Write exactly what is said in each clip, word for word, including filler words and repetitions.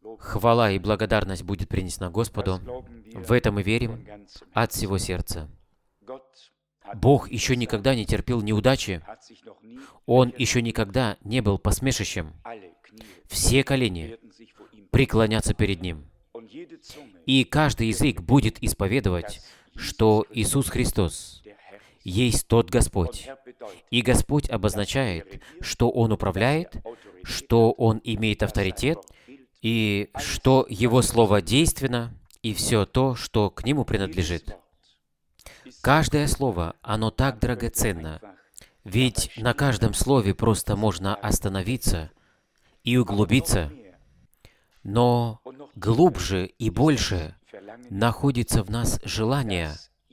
Хвала и благодарность будет принесена Господу. В это мы верим от всего сердца. Бог еще никогда не терпел неудачи. Он еще никогда не был посмешищем. Все колени преклонятся перед Ним. И каждый язык будет исповедовать, что Иисус Христос есть тот Господь. И Господь обозначает, что Он управляет, что Он имеет авторитет, и что Его Слово действенно, и все то, что к Нему принадлежит. Каждое слово, оно так драгоценно, ведь на каждом слове просто можно остановиться и углубиться, но глубже и больше находится в нас желание,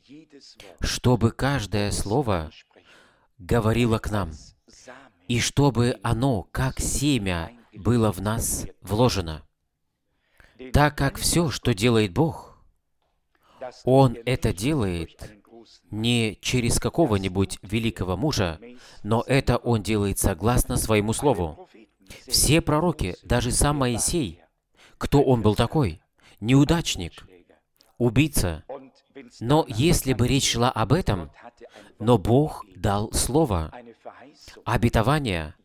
чтобы каждое слово говорило к нам, и чтобы оно, как семя, было в нас вложено. Так как все, что делает Бог, Он это делает не через какого-нибудь великого мужа, но это Он делает согласно Своему Слову. Все пророки, даже сам Моисей, кто он был такой? Неудачник, убийца. Но если бы речь шла об этом, но Бог дал Слово, обетование,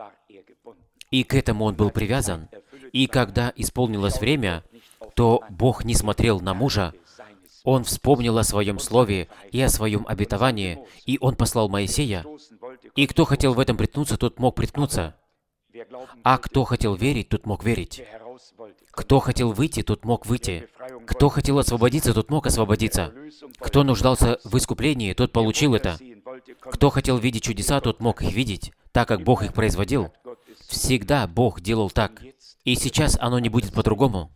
и к этому он был привязан. И когда исполнилось время, то Бог не смотрел на мужа, Он вспомнил о Своем Слове и о Своем обетовании, и Он послал Моисея. И кто хотел в этом приткнуться, тот мог приткнуться. А кто хотел верить, тот мог верить. Кто хотел выйти, тот мог выйти. Кто хотел освободиться, тот мог освободиться. Кто нуждался в искуплении, тот получил это. Кто хотел видеть чудеса, тот мог их видеть, так как Бог их производил. Всегда Бог делал так. И сейчас оно не будет по-другому.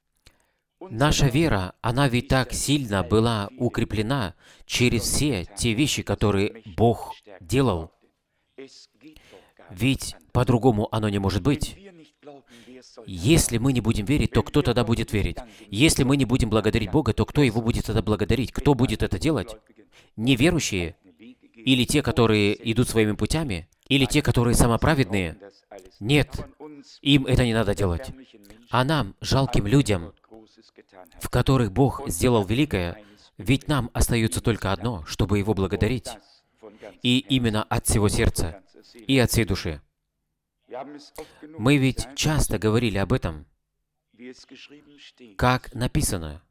Наша вера, она ведь так сильно была укреплена через все те вещи, которые Бог делал. Ведь по-другому оно не может быть. Если мы не будем верить, то кто тогда будет верить? Если мы не будем благодарить Бога, то кто Его будет тогда благодарить? Кто будет это делать? Неверующие? Или те, которые идут своими путями? Или те, которые самоправедные? Нет, им это не надо делать. А нам, жалким людям, в которых Бог сделал великое, ведь нам остается только одно, чтобы Его благодарить. И именно от всего сердца и от всей души. Мы ведь часто говорили об этом, как написано,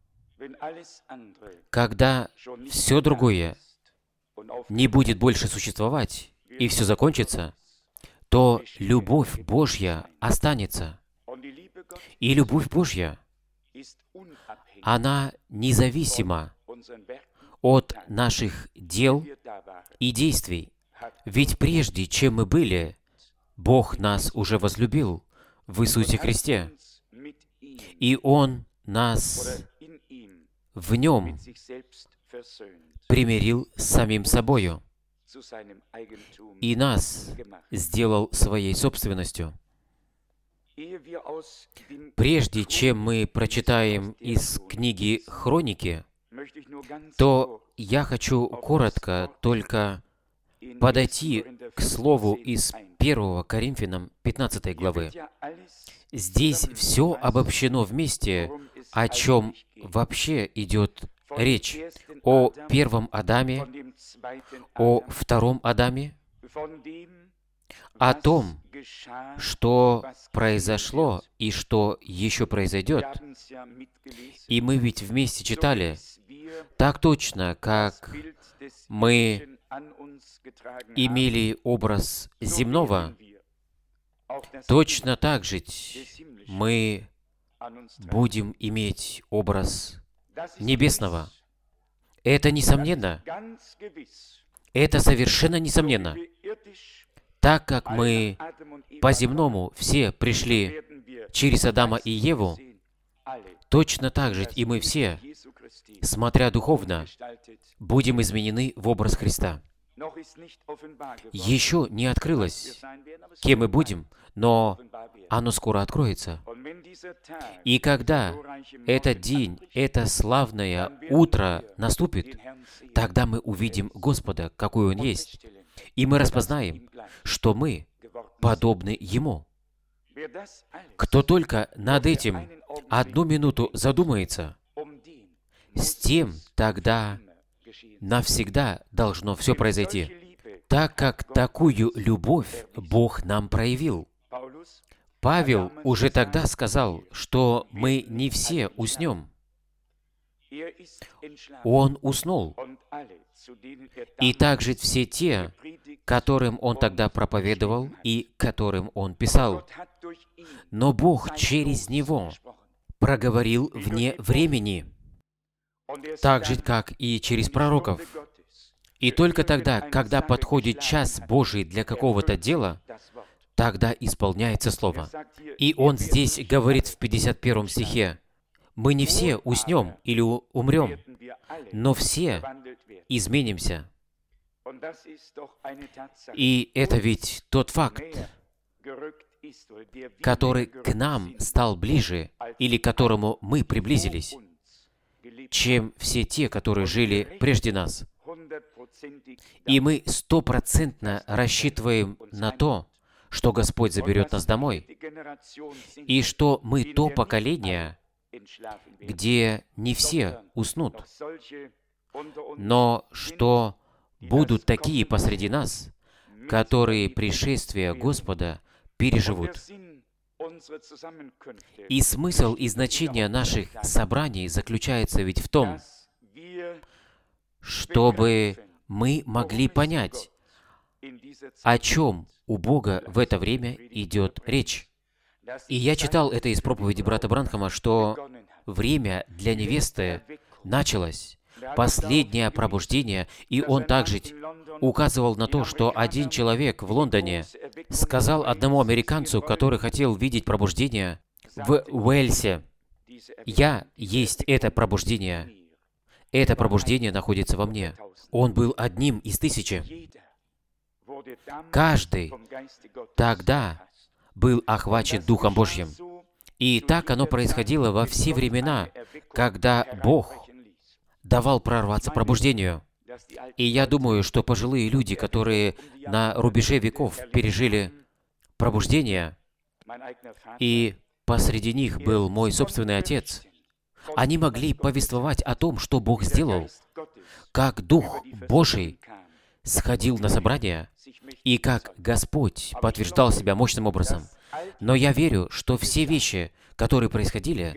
когда все другое не будет больше существовать, и все закончится, то любовь Божья останется. И любовь Божья, она независима от наших дел и действий. Ведь прежде, чем мы были, Бог нас уже возлюбил в Иисусе Христе, и Он нас в Нем примирил с самим собою и нас сделал своей собственностью. Прежде чем мы прочитаем из книги Хроники, то я хочу коротко только подойти к слову из первого Коринфянам пятнадцатой главы. Здесь все обобщено вместе, о чем вообще идет речь. О первом Адаме, о втором Адаме, о том, что произошло и что еще произойдет. И мы ведь вместе читали, так точно, как мы имели образ земного, точно так же мы будем иметь образ небесного. Это несомненно. Это совершенно несомненно. Так как мы по-земному все пришли через Адама и Еву, точно так же и мы все, смотря духовно, будем изменены в образ Христа. Еще не открылось, кем мы будем, но оно скоро откроется. И когда этот день, это славное утро наступит, тогда мы увидим Господа, какой Он есть, и мы распознаем, что мы подобны Ему. Кто только над этим одну минуту задумается, с тем тогда навсегда должно все произойти, так как такую любовь Бог нам проявил. Павел уже тогда сказал, что мы не все уснем. Он уснул. И также все те, которым он тогда проповедовал и которым он писал. Но Бог через него проговорил вне времени, так же, как и через пророков. И только тогда, когда подходит час Божий для какого-то дела, тогда исполняется Слово. И он здесь говорит в пятьдесят первом стихе, «Мы не все уснем или умрем, но все изменимся». И это ведь тот факт, который к нам стал ближе, или к которому мы приблизились, чем все те, которые жили прежде нас. И мы стопроцентно рассчитываем на то, что Господь заберет нас домой, и что мы то поколение, где не все уснут, но что будут такие посреди нас, которые пришествие Господа переживут. И смысл и значение наших собраний заключается ведь в том, чтобы мы могли понять, о чем у Бога в это время идет речь. И я читал это из проповеди брата Бранхама, что время для невесты началось, последнее пробуждение, и он также указывал на то, что один человек в Лондоне сказал одному американцу, который хотел видеть пробуждение в Уэльсе, «Я есть это пробуждение. Это пробуждение находится во мне». Он был одним из тысячи. Каждый тогда был охвачен Духом Божьим. И так оно происходило во все времена, когда Бог давал прорваться пробуждению. И я думаю, что пожилые люди, которые на рубеже веков пережили пробуждение, и посреди них был мой собственный отец, они могли повествовать о том, что Бог сделал, как Дух Божий сходил на собрание, и как Господь подтверждал себя мощным образом. Но я верю, что все вещи, которые происходили,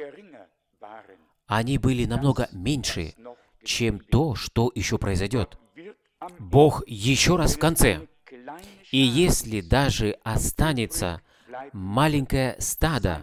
они были намного меньше, чем то, что еще произойдет. Бог еще раз в конце. И если даже останется маленькое стадо,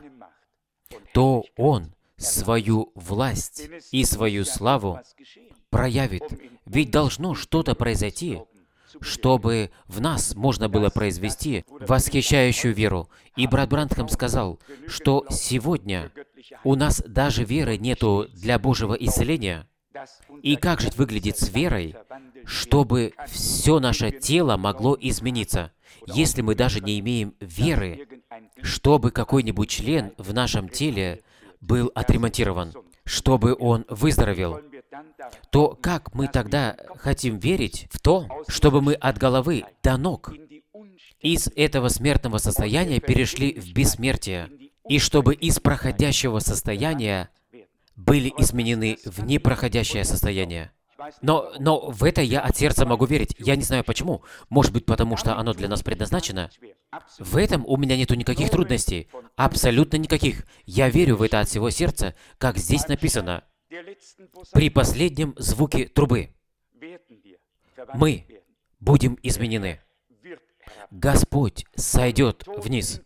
то Он свою власть и свою славу проявит. Ведь должно что-то произойти, чтобы в нас можно было произвести восхищающую веру. И брат Бранхам сказал, что сегодня у нас даже веры нету для Божьего исцеления. И как же выглядит с верой, чтобы все наше тело могло измениться, если мы даже не имеем веры, чтобы какой-нибудь член в нашем теле был отремонтирован, чтобы он выздоровел, то как мы тогда хотим верить в то, чтобы мы от головы до ног из этого смертного состояния перешли в бессмертие, и чтобы из проходящего состояния были изменены в непроходящее состояние? Но, но в это я от сердца могу верить. Я не знаю почему. Может быть, потому что оно для нас предназначено. В этом у меня нету никаких трудностей. Абсолютно никаких. Я верю в это от всего сердца, как здесь написано. При последнем звуке трубы мы будем изменены. Господь сойдет вниз,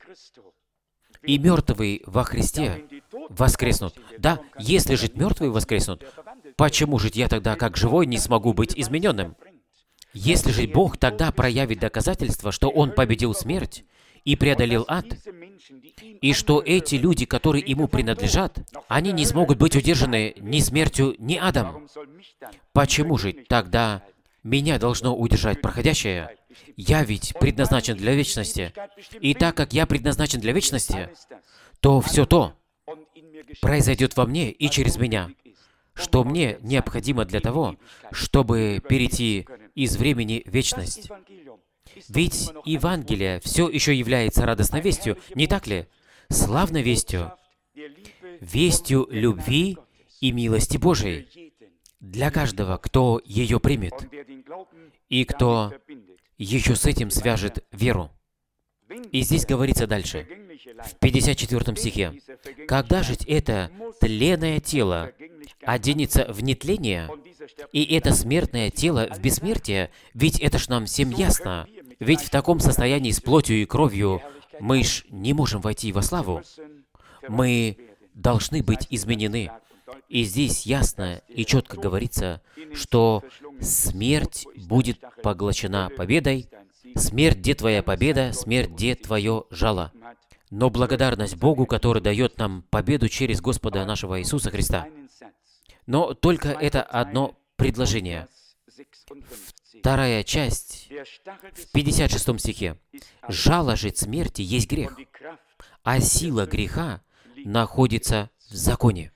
и мертвые во Христе воскреснут. Да, если жить мертвые воскреснут, почему же я тогда, как живой, не смогу быть измененным? Если же Бог тогда проявит доказательство, что Он победил смерть и преодолел ад, и что эти люди, которые Ему принадлежат, они не смогут быть удержаны ни смертью, ни адом, почему же тогда меня должно удержать проходящее? Я ведь предназначен для вечности. И так как я предназначен для вечности, то все то произойдет во мне и через меня, что мне необходимо для того, чтобы перейти из времени в вечность. Ведь Евангелие все еще является радостной вестью, не так ли? славной вестью, вестью любви и милости Божией для каждого, кто ее примет и кто еще с этим свяжет веру. И здесь говорится дальше, в пятьдесят четвёртом стихе, «Когда же это тленное тело оденется в нетление, и это смертное тело в бессмертие, ведь это ж нам всем ясно, ведь в таком состоянии с плотью и кровью мы ж не можем войти во славу. Мы должны быть изменены». И здесь ясно и четко говорится, что смерть будет поглощена победой. Смерть, где твоя победа, смерть, где твое жало. Но благодарность Богу, который дает нам победу через Господа нашего Иисуса Христа. Но только это одно предложение. Вторая часть, в пятьдесят шестом стихе. «Жало же смерти есть грех, а сила греха находится в законе».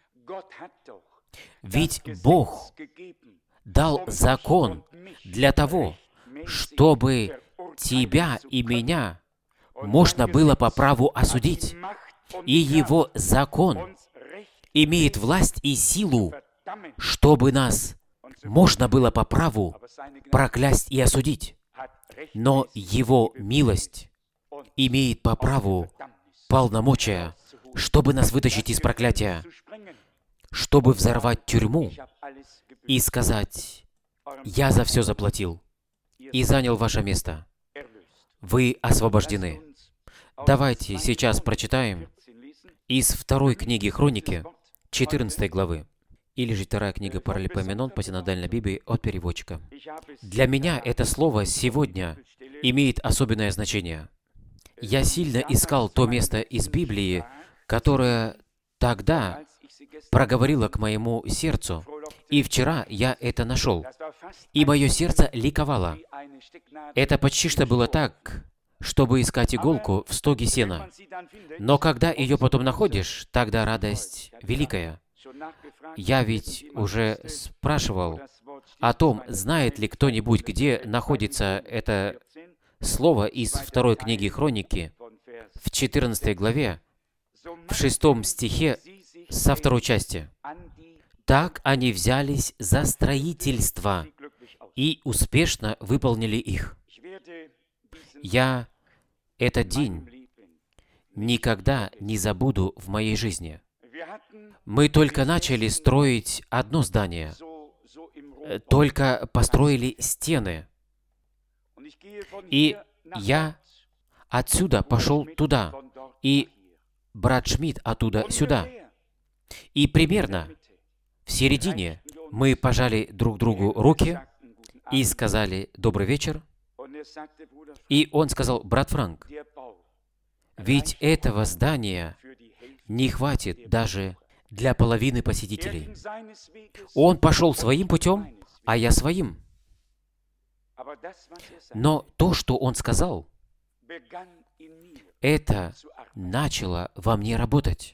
Ведь Бог дал закон для того, чтобы тебя и меня можно было по праву осудить. И Его закон имеет власть и силу, чтобы нас можно было по праву проклясть и осудить. Но Его милость имеет по праву полномочия, чтобы нас вытащить из проклятия, чтобы взорвать тюрьму и сказать: «Я за все заплатил и занял ваше место. Вы освобождены». Давайте сейчас прочитаем из второй книги Хроники, четырнадцатой главы, или же вторая книга Паралипоменон по синодальной Библии от переводчика. Для меня это слово «сегодня» имеет особенное значение. Я сильно искал то место из Библии, которое тогда проговорило к моему сердцу, и вчера я это нашел, и мое сердце ликовало. Это почти что было так, чтобы искать иголку в стоге сена. Но когда ее потом находишь, тогда радость великая. Я ведь уже спрашивал о том, знает ли кто-нибудь, где находится это слово из второй книги Хроники, в четырнадцатой главе, в шестом стихе, со второй части. «Так они взялись за строительство и успешно выполнили их». Я этот день никогда не забуду в моей жизни. Мы только начали строить одно здание, только построили стены. И я отсюда пошел туда, и брат Шмидт оттуда сюда. И примерно в середине мы пожали друг другу руки и сказали «добрый вечер». И он сказал: «Брат Франк, ведь этого здания не хватит даже для половины посетителей». Он пошел своим путем, а я своим. Но то, что он сказал, это начало во мне работать.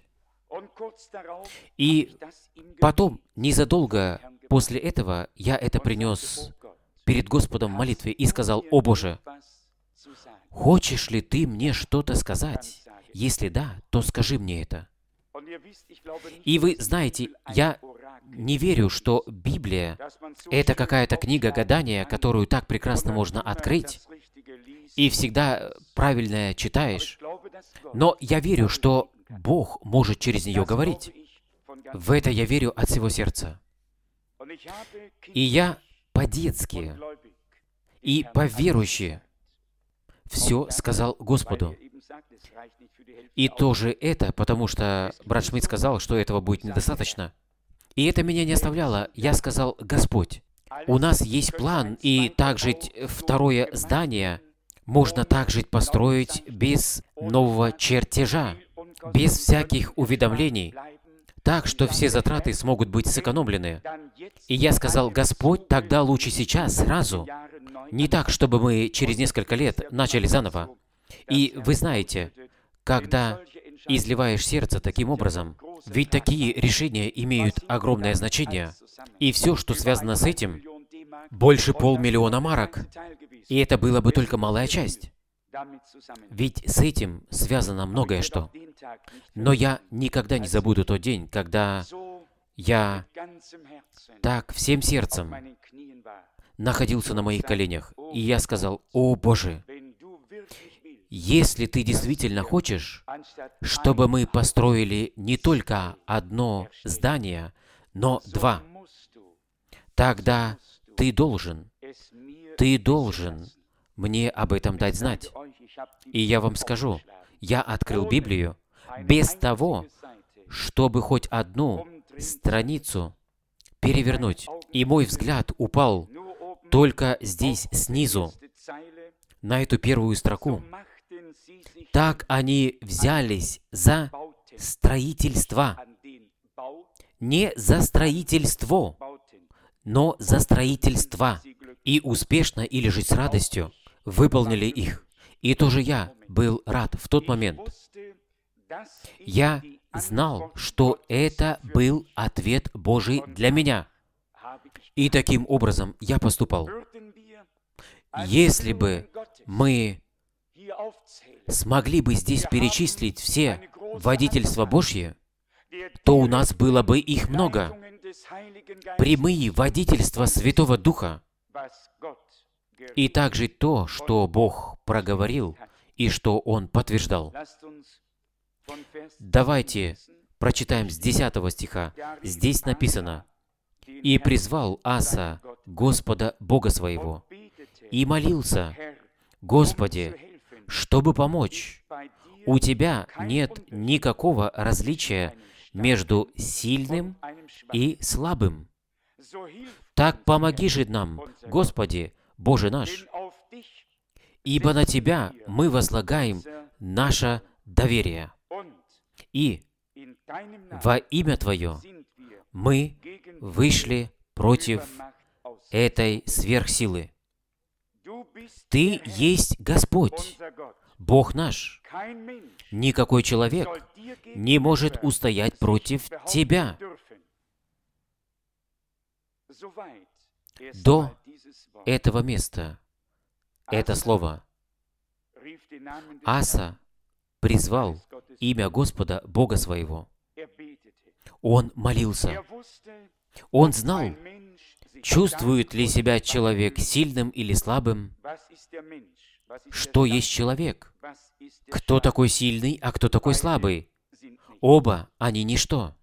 И потом, незадолго после этого, я это принес перед Господом в молитве и сказал: «О Боже, хочешь ли Ты мне что-то сказать? Если да, то скажи мне это». И вы знаете, я не верю, что Библия — это какая-то книга гадания, которую так прекрасно можно открыть, и всегда правильно читаешь. Но я верю, что Бог может через нее говорить. В это я верю от всего сердца. И я по-детски и по-верующи все сказал Господу. И тоже это, потому что брат Шмидт сказал, что этого будет недостаточно. И это меня не оставляло. Я сказал: «Господь, у нас есть план, и также второе здание можно также построить без нового чертежа, без всяких уведомлений, так, что все затраты смогут быть сэкономлены». И я сказал: «Господь, тогда лучше сейчас, сразу, не так, чтобы мы через несколько лет начали заново». И вы знаете, когда изливаешь сердце таким образом, ведь такие решения имеют огромное значение, и все, что связано с этим, больше полмиллиона марок, и это была бы только малая часть. Ведь с этим связано многое что. Но я никогда не забуду тот день, когда я так всем сердцем находился на моих коленях, и я сказал: «О Боже, если Ты действительно хочешь, чтобы мы построили не только одно здание, но два, тогда Ты должен, Ты должен мне об этом дать знать». И я вам скажу, я открыл Библию без того, чтобы хоть одну страницу перевернуть. И мой взгляд упал только здесь, снизу, на эту первую строку. Так они взялись за строительство. Не за строительство, но за строительство. И успешно или же с радостью выполнили их. И тоже я был рад в тот момент. Я знал, что это был ответ Божий для меня. И таким образом я поступал. Если бы мы смогли бы здесь перечислить все водительства Божьи, то у нас было бы их много. Прямые водительства Святого Духа. И также то, что Бог проговорил и что Он подтверждал. Давайте прочитаем с десятого стиха. Здесь написано: «И призвал Аса Господа Бога своего, и молился: Господи, чтобы помочь. У Тебя нет никакого различия между сильным и слабым. Так помоги же нам, Господи, Боже наш, ибо на Тебя мы возлагаем наше доверие. И во имя Твое мы вышли против этой сверхсилы. Ты есть Господь, Бог наш. Никакой человек не может устоять против Тебя». До этого места это слово. Аса призвал имя Господа, Бога своего. Он молился. Он знал, чувствует ли себя человек сильным или слабым, что есть человек, кто такой сильный, а кто такой слабый. Оба они ничто.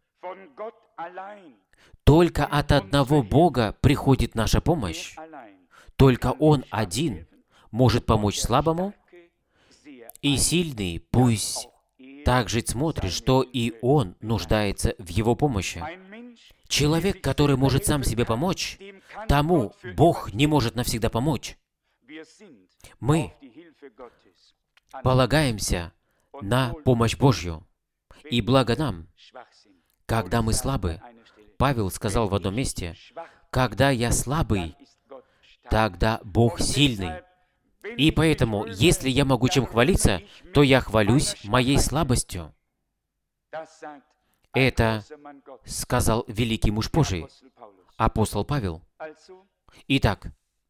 Только от одного Бога приходит наша помощь. Только Он один может помочь слабому, и сильный пусть также смотрит, что и он нуждается в его помощи. Человек, который может сам себе помочь, тому Бог не может навсегда помочь. Мы полагаемся на помощь Божью. И благо нам, когда мы слабы. Павел сказал в одном месте: «Когда я слабый, тогда Бог сильный». И поэтому, если я могу чем хвалиться, то я хвалюсь моей слабостью. Это сказал великий муж Божий, апостол Павел. Итак,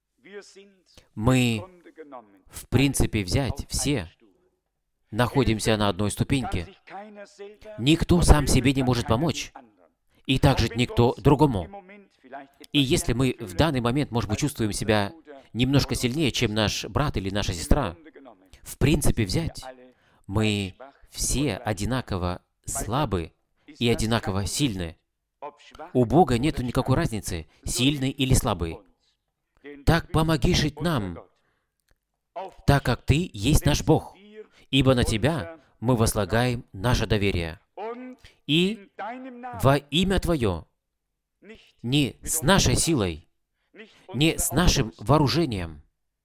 мы, в принципе, взять все, находимся на одной ступеньке. Никто сам себе не может помочь, и также никто другому. И если мы в данный момент, может быть, чувствуем себя немножко сильнее, чем наш брат или наша сестра, в принципе, взять, мы все одинаково слабы и одинаково сильны. У Бога нет никакой разницы, сильный или слабый. Так помоги жить нам, так как Ты есть наш Бог, ибо на Тебя мы возлагаем наше доверие. И во имя Твое, не с нашей силой, не с нашим вооружением,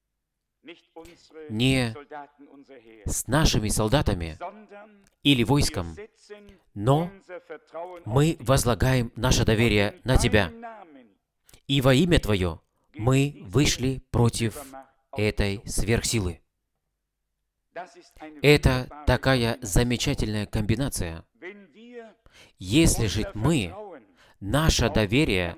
не с нашими солдатами или войском, но мы возлагаем наше доверие на Тебя. И во имя Твое мы вышли против этой сверхсилы. Это такая замечательная комбинация. Если же мы наше доверие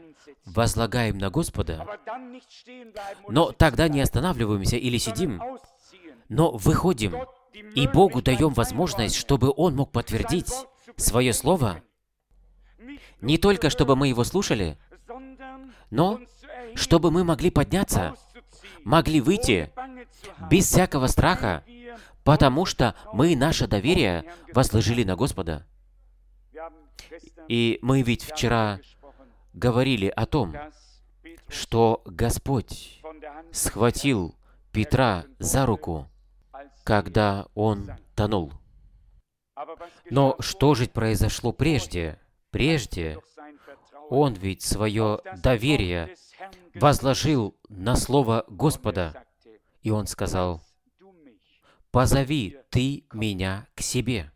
возлагаем на Господа, но тогда не останавливаемся или сидим, но выходим, и Богу даем возможность, чтобы Он мог подтвердить свое Слово, не только чтобы мы его слушали, но чтобы мы могли подняться, могли выйти без всякого страха, потому что мы наше доверие возложили на Господа. И мы ведь вчера говорили о том, что Господь схватил Петра за руку, когда он тонул. Но что же произошло прежде? Прежде он ведь свое доверие возложил на Слово Господа, и он сказал: «Позови ты меня к себе».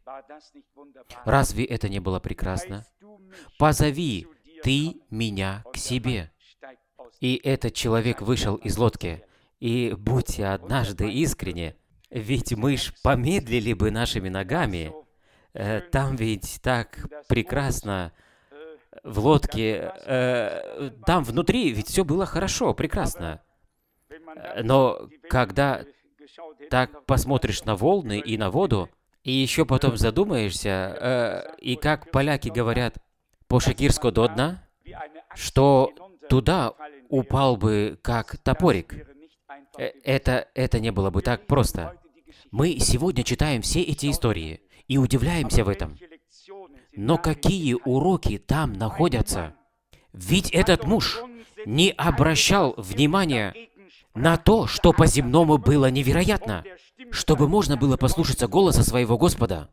Разве это не было прекрасно? «Позови ты меня к себе». И этот человек вышел из лодки. И будьте однажды искренне, ведь мы ж помедлили бы нашими ногами. Э, там ведь так прекрасно в лодке, э, там внутри ведь все было хорошо, прекрасно. Но когда так посмотришь на волны и на воду, и еще потом задумаешься, э, и как поляки говорят, по-шекирску до дна, что туда упал бы как топорик. Э, это, это не было бы так просто. Мы сегодня читаем все эти истории и удивляемся в этом. Но какие уроки там находятся? Ведь этот муж не обращал внимания на то, что по-земному было невероятно, чтобы можно было послушаться голоса своего Господа.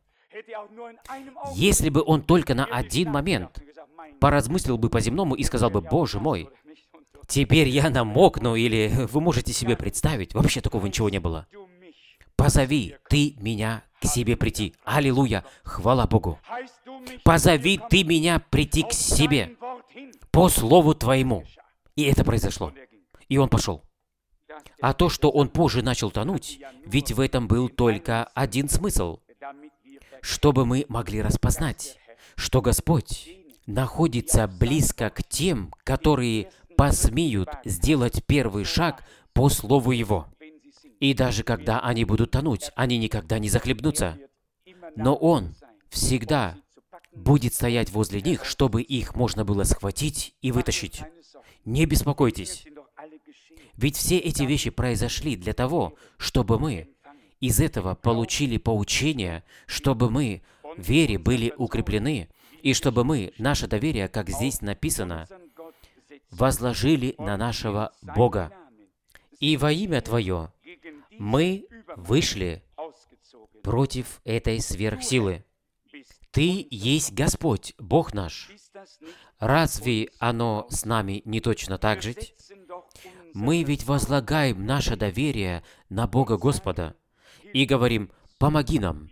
Если бы он только на один момент поразмыслил бы по-земному и сказал бы: «Боже мой, теперь я намокну», или вы можете себе представить, вообще такого ничего не было. «Позови ты меня к себе прийти». Аллилуйя! Хвала Богу! «Позови ты меня прийти к себе по слову Твоему». И это произошло. И он пошел. А то, что он позже начал тонуть, ведь в этом был только один смысл, чтобы мы могли распознать, что Господь находится близко к тем, которые посмеют сделать первый шаг по слову Его. И даже когда они будут тонуть, они никогда не захлебнутся. Но Он всегда будет стоять возле них, чтобы их можно было схватить и вытащить. Не беспокойтесь. Ведь все эти вещи произошли для того, чтобы мы из этого получили поучение, чтобы мы в вере были укреплены, и чтобы мы наше доверие, как здесь написано, возложили на нашего Бога. И во имя Твое мы вышли против этой сверхсилы. Ты есть Господь, Бог наш. Разве оно с нами не точно так же? Мы ведь возлагаем наше доверие на Бога Господа и говорим: «Помоги нам».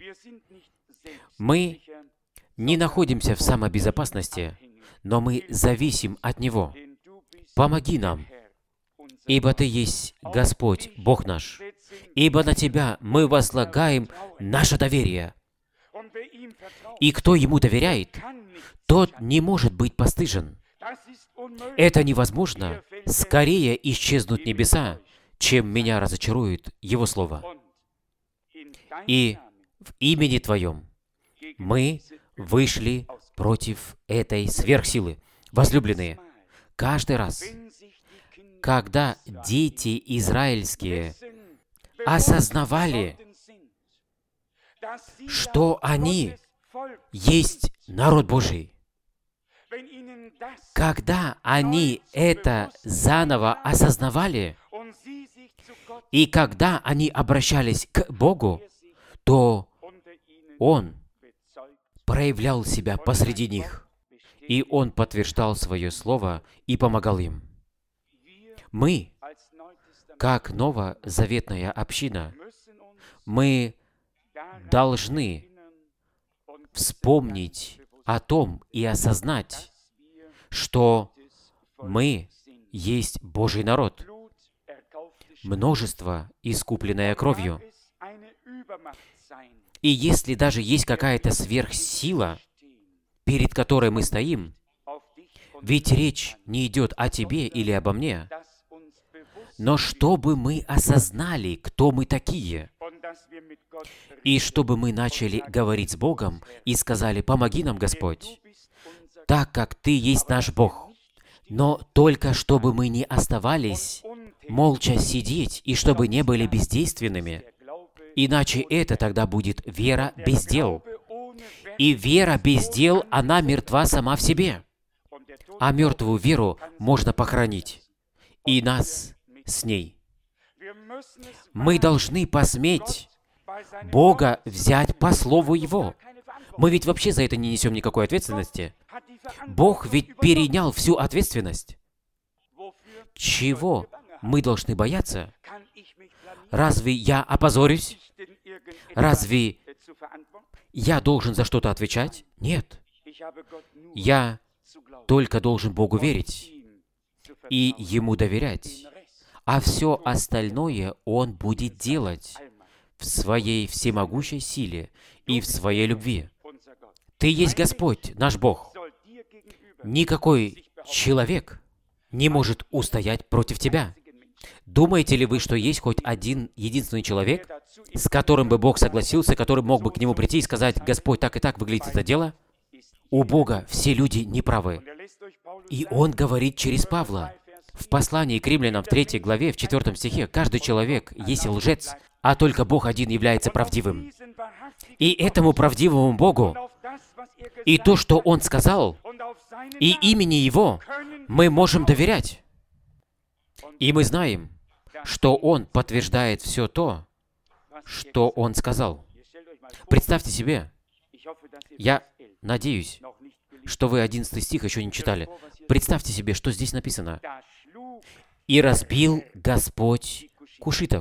Мы не находимся в самобезопасности, но мы зависим от Него. Помоги нам, ибо Ты есть Господь, Бог наш. Ибо на Тебя мы возлагаем наше доверие. И кто Ему доверяет, тот не может быть постыжен. Это невозможно. Скорее исчезнут небеса, чем меня разочарует Его Слово. И в имени Твоем мы вышли против этой сверхсилы. Возлюбленные, каждый раз, когда дети израильские осознавали, что они есть народ Божий, когда они это заново осознавали, и когда они обращались к Богу, то Он проявлял себя посреди них, и Он подтверждал свое слово и помогал им. Мы, как новозаветная община, мы должны вспомнить о том и осознать, что мы есть Божий народ, множество, искупленное кровью. И если даже есть какая-то сверхсила, перед которой мы стоим, ведь речь не идет о тебе или обо мне, но чтобы мы осознали, кто мы такие, И чтобы мы начали говорить с Богом и сказали: «Помоги нам, Господь, так как Ты есть наш Бог». Но только чтобы мы не оставались молча сидеть и чтобы не были бездейственными, иначе это тогда будет вера без дел. И вера без дел, она мертва сама в себе. А мертвую веру можно похоронить. И нас с ней. Мы должны посметь Бога взять по слову Его. Мы ведь вообще за это не несем никакой ответственности. Бог ведь перенял всю ответственность. Чего мы должны бояться? Разве я опозорюсь? Разве я должен за что-то отвечать? Нет. Я только должен Богу верить и Ему доверять. А все остальное Он будет делать в Своей всемогущей силе и в Своей любви. Ты есть Господь, наш Бог. Никакой человек не может устоять против Тебя. Думаете ли вы, что есть хоть один единственный человек, с которым бы Бог согласился, который мог бы к Нему прийти и сказать: «Господь, так и так выглядит это дело»? У Бога все люди неправы. И Он говорит через Павла. В послании к римлянам в третьей главе, в четвёртом стихе: «Каждый человек есть лжец, а только Бог один является правдивым». И этому правдивому Богу, и то, что Он сказал, и имени Его, мы можем доверять. И мы знаем, что Он подтверждает все то, что Он сказал. Представьте себе, я надеюсь, что вы одиннадцатый стих еще не читали. Представьте себе, что здесь написано. «И разбил Господь кушитов».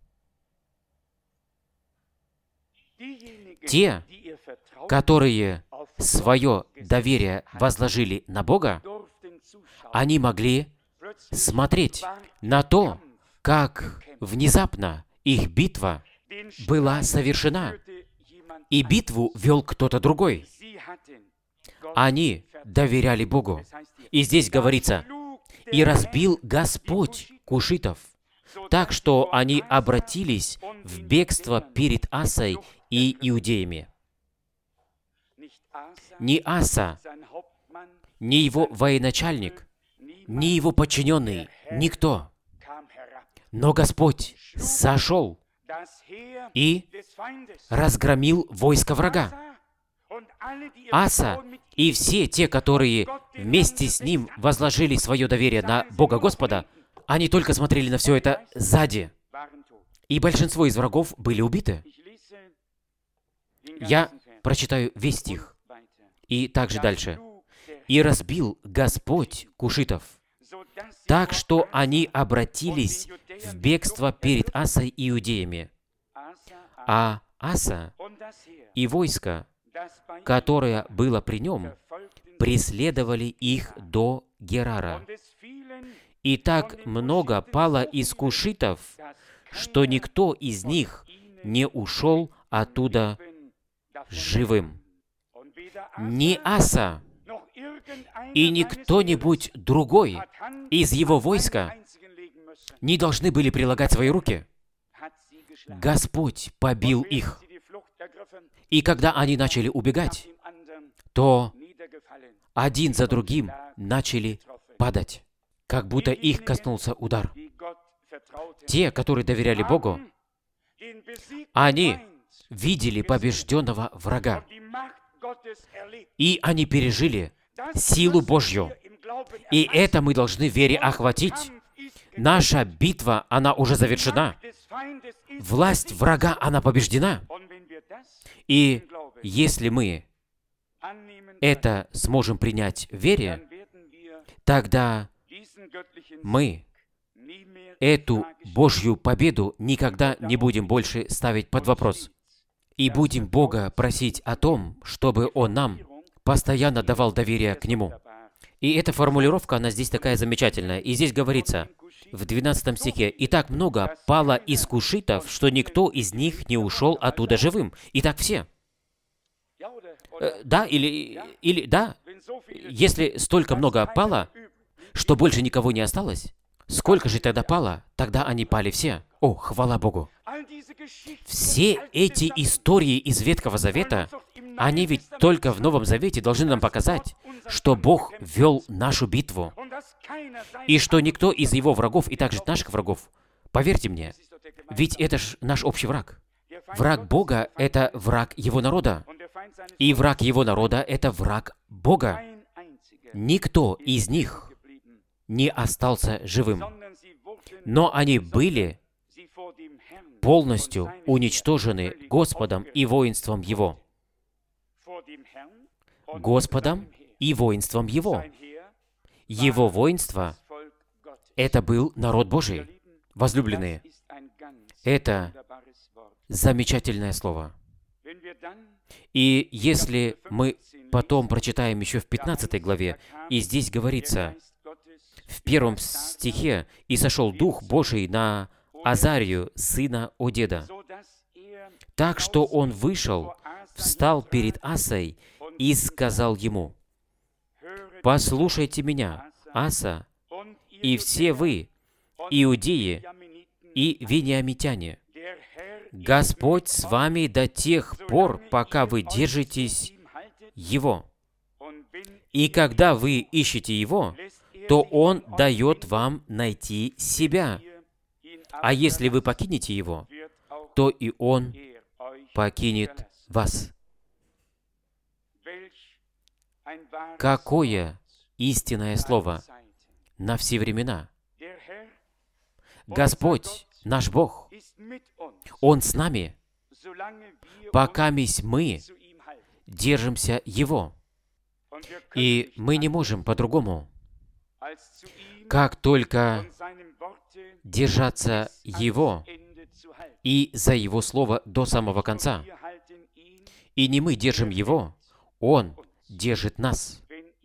Те, которые свое доверие возложили на Бога, они могли смотреть на то, как внезапно их битва была совершена, и битву вел кто-то другой. Они доверяли Богу. И здесь говорится: «И разбил Господь кушитов, так что они обратились в бегство перед Асой и иудеями». Ни Аса, ни его военачальник, ни его подчиненный, никто. Но Господь сошел и разгромил войско врага. Аса и все те, которые вместе с ним возложили свое доверие на Бога Господа, они только смотрели на все это сзади. И большинство из врагов были убиты. Я прочитаю весь стих. И также дальше. «И разбил Господь кушитов, так что они обратились в бегство перед Асой и иудеями. А Аса и войско, которое было при нем, преследовали их до Герара. И так много пало из кушитов, что никто из них не ушел оттуда живым». Ни Аса и ни кто-нибудь другой из его войска не должны были прилагать свои руки. Господь побил их. И когда они начали убегать, то один за другим начали падать, как будто их коснулся удар. Те, которые доверяли Богу, они видели побежденного врага. И они пережили силу Божью. И это мы должны в вере охватить. Наша битва, она уже завершена. Власть врага, она побеждена. И если мы это сможем принять в вере, тогда мы эту Божью победу никогда не будем больше ставить под вопрос. И будем Бога просить о том, чтобы Он нам постоянно давал доверие к Нему. И эта формулировка, она здесь такая замечательная. И здесь говорится в двенадцатом стихе: «И так много пало из кушитов, что никто из них не ушел оттуда живым». И так все. Э, да, или, или да. Если столько много пало, что больше никого не осталось, сколько же тогда пало? Тогда они пали все. О, хвала Богу! Все эти истории из Ветхого Завета, они ведь только в Новом Завете должны нам показать, что Бог вел нашу битву, и что никто из Его врагов, и также наших врагов, поверьте мне, ведь это ж наш общий враг. Враг Бога — это враг Его народа, и враг Его народа — это враг Бога. Никто из них не остался живым, но они были полностью уничтожены Господом и воинством Его. Господом и воинством Его. Его воинство — это был народ Божий. Возлюбленные, это замечательное слово. И если мы потом прочитаем еще в пятнадцатой главе, и здесь говорится, в первом стихе, «И сошел Дух Божий на Азарию, сына Одеда, так что он вышел, встал перед Асой и сказал ему: послушайте меня, Аса, и все вы, иудеи и вениамитяне. Господь с вами до тех пор, пока вы держитесь Его. И когда вы ищете Его, то Он дает вам найти себя. А если вы покинете Его, то и Он покинет вас». Какое истинное слово на все времена! Господь, наш Бог, Он с нами, пока мы держимся Его. И мы не можем по-другому, как только держаться Его и за Его Слово до самого конца. И не мы держим Его, Он держит нас.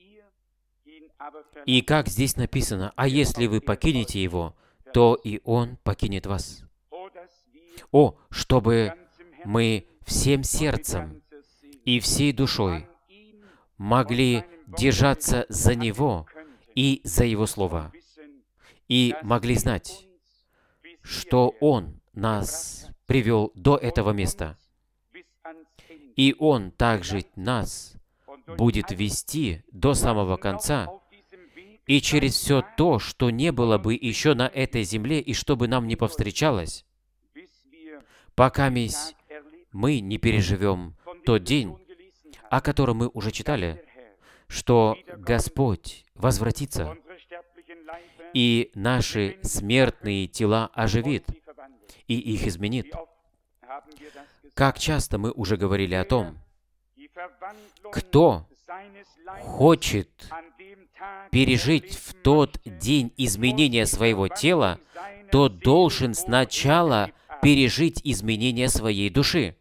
И как здесь написано, «А если вы покинете Его, то и Он покинет вас». О, чтобы мы всем сердцем и всей душой могли держаться за Него и за Его Слово, и могли знать, что Он нас привел до этого места, и Он также нас будет вести до самого конца, и через все то, что не было бы еще на этой земле, и что бы нам не повстречалось, пока мы не переживем тот день, о котором мы уже читали, что Господь возвратится, и наши смертные тела оживит, и их изменит. Как часто мы уже говорили о том, кто хочет пережить в тот день изменения своего тела, тот должен сначала пережить изменение своей души.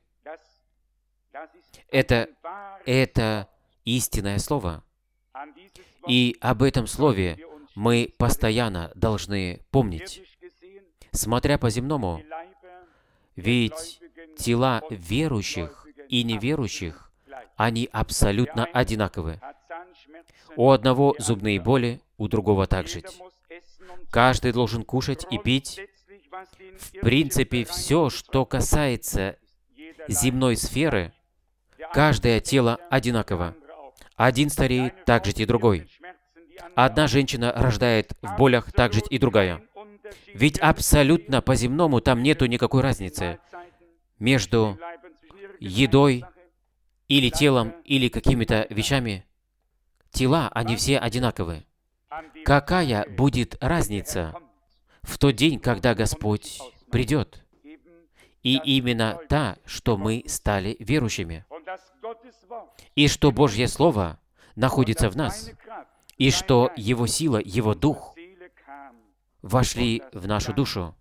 Это, это истинное слово. И об этом слове мы постоянно должны помнить. Смотря по-земному, ведь тела верующих и неверующих, они абсолютно одинаковы. У одного зубные боли, у другого также. Каждый должен кушать и пить. В принципе, все, что касается земной сферы, каждое тело одинаково. Один стареет, так же и другой. Одна женщина рождает в болях, так же и другая. Ведь абсолютно по-земному там нету никакой разницы между едой или телом, или какими-то вещами. Тела, они все одинаковы. Какая будет разница в тот день, когда Господь придет? И именно та, что мы стали верующими. И что Божье Слово находится в нас. И что Его сила, Его Дух вошли в нашу душу.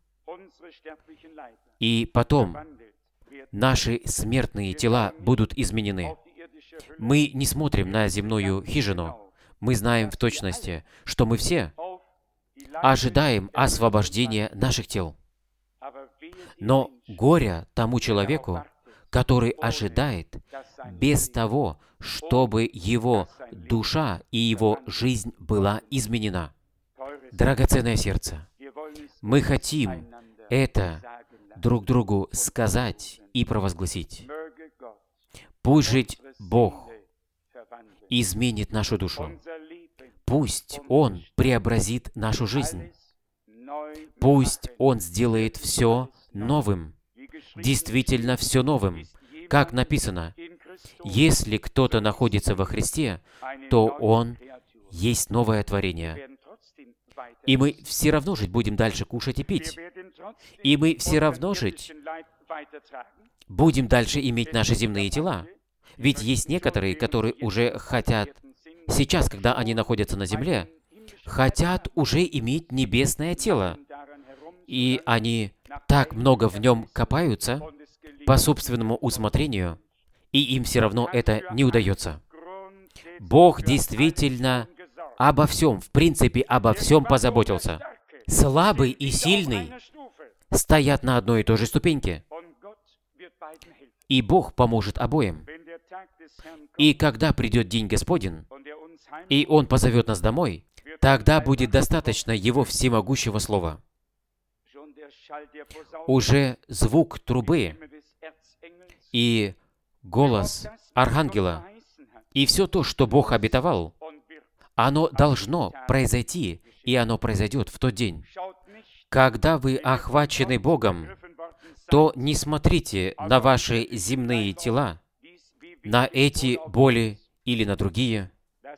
И потом наши смертные тела будут изменены. Мы не смотрим на земную хижину. Мы знаем в точности, что мы все ожидаем освобождения наших тел. Но горе тому человеку, который ожидает без того, чтобы его душа и его жизнь была изменена. Драгоценное сердце, мы хотим это друг другу сказать и провозгласить. Пусть же Бог изменит нашу душу. Пусть Он преобразит нашу жизнь. Пусть Он сделает все новым. Действительно все новым. Как написано, если кто-то находится во Христе, то он есть новое творение. И мы все равно жить будем дальше кушать и пить. И мы все равно жить будем дальше иметь наши земные тела. Ведь есть некоторые, которые уже хотят, сейчас, когда они находятся на земле, хотят уже иметь небесное тело. И они так много в нем копаются по собственному усмотрению, и им все равно это не удается. Бог действительно обо всем, в принципе, обо всем позаботился. Слабый и сильный стоят на одной и той же ступеньке. И Бог поможет обоим. И когда придет день Господень, и Он позовет нас домой, тогда будет достаточно Его всемогущего слова. Уже звук трубы и голос архангела, и все то, что Бог обетовал, оно должно произойти, и оно произойдет в тот день. Когда вы охвачены Богом, то не смотрите на ваши земные тела, на эти боли или на другие.